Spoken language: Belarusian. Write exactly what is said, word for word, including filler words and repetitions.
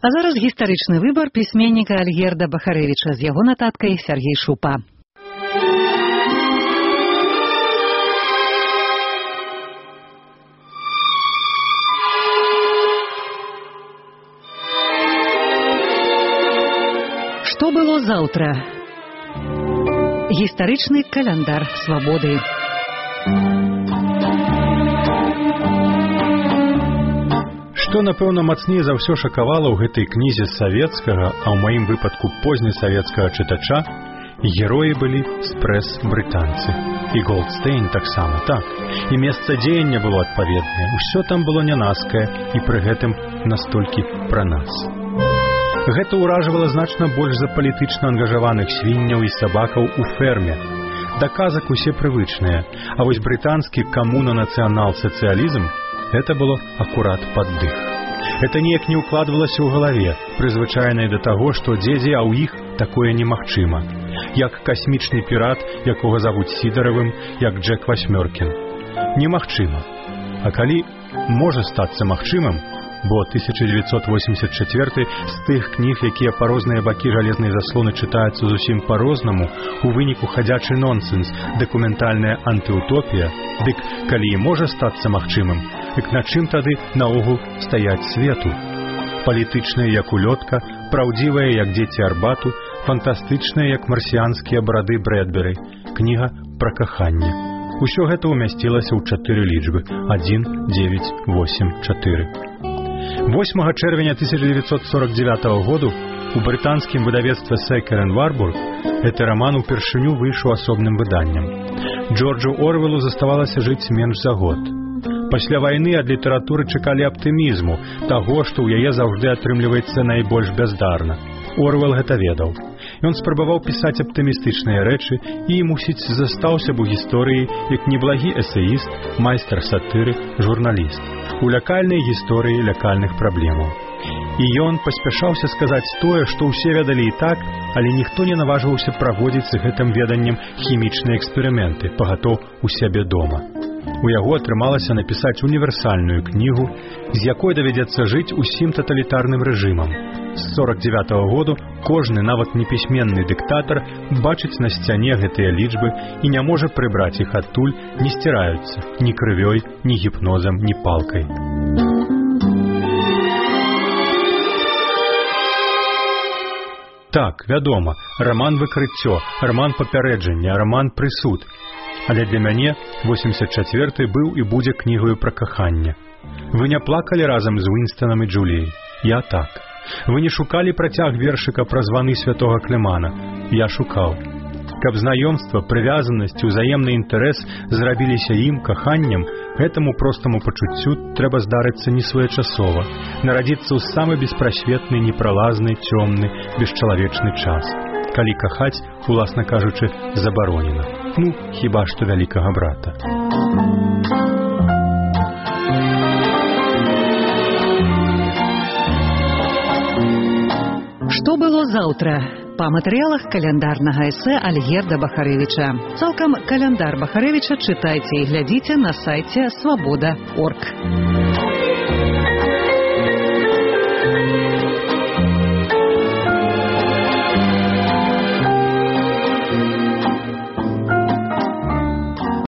А зараз гістарычны выбар пісьменніка Альгерда Бахарэвіча з яго нататкай Сергей Шупа. Што было заўтра? Гістарычны каляндар свабоды. Што, напэўна, мацней за ўсё шакавала ў гэтай кнізе савецкага, а ў маім выпадку позне-савецкага чытача, героі былі спрэс-брытанцы. І Голдстейн таксама, так. І месца дзеяння было адпаведнае. Усё там было нянаскае і пры гэтым настолькі пра нас. Гэта ўражвала значна больш за палітычна ангажаваных свінняў і сабакаў у ферме. Да казак усе прывычныя, а вось брытанскі камуна-нацыянал-сацыялізм это было акурат пад дых. Это неяк не укладвалася ў галаве, прызвычайнай да таго, што дзедзі, а ў іх такое немагчыма. Як касмічны пірат, якога завуць Сідаравым, як Джек Васьмёркін. Немагчыма. А калі можа стацца магчымым, бо тысяча дзевяцьсот восемьдесят четвёрты з тых кніг, якія па розныя бакі жалезнай заслоны чытаюцца зусім па-рознаму, у выніку хадзячы нонсенс, дакументальная антыутопія, дык калі і можа стацца магчымым, дык на чым тады наогул стаяць свету? Палітычная, як улётка, праўдзівая, як дзеці Арбату, фантастычная, як марсіянскія брады Брэдберы, кніга пра каханне. Усё гэта ўмясцілася ў чатыры лічбы: адзін, дзевяць, восем, чатыры. восьмага чэрвеня тысяча дзевяцьсот сорок дзевятага году у брытанскім выдавецтве Сейкер энд Варбург гэты раман упершыню выйшаў асобным выданнем. Джорджу Орвелу заставалася жыць менш за год. Пасля вайны ад літаратуры чакалі аптымізму, таго, што ў яе заўжды атрымліваецца найбольш бяздарна. Орвел гэта ведаў. Ён спрабаваў пісаць аптымістычныя рэчы і, мусіць, застаўся б у гісторыі як неблагі эсеіст, майстар сатыры, журналіст. У лякальнай гісторыі лякальных праблемаў. І ён паспяшаўся сказаць тое, што ўсе ведалі і так, але ніхто не наважваўся праводзіць з гэтым веданнем хімічныя эксперыменты, пагатоў у сябе дома. У яго атрымалася напісаць універсальную кнігу, з якой давядзецца жыць усім таталітарным рэжымам. З сорок дзевятага году кожны, нават непісьменны дыктатар, бачыць на сцяне гэтыя лічбы і не можа прыбраць іх адтуль, не сціраюцца ні крывёй, ні гіпнозам, ні палкай. Так, вядома, раман выкрыццё, раман папярэджання, раман прысуд. Але для мяне восемьдесят четвёрты быў і будзе кнігаю пра каханне. Вы не плакалі разам з Уінстонам і Джуліяй? Я так. Вы не шукалі працяг вершыка пра званы святога Клемана? Я шукаў. Каб знаёмства, прывязанасць, узаемны інтарэс зрабіліся ім каханнем, гэтаму простаму пачуццю трэба здарыцца несвоечасова, нарадзіцца ў самы беспрасветны, непралазны, цёмны, бесчалавечны час. Калі кахаць, уласна кажучы, забаронена. Ну, хіба што вялікага брата. Што было заўтра? Па матэрыялах каляндарнага эсэ Альгерда Бахарэвіча. Цалкам каляндар Бахарэвіча чытайце і глядзіце на сайце свабода точка орг.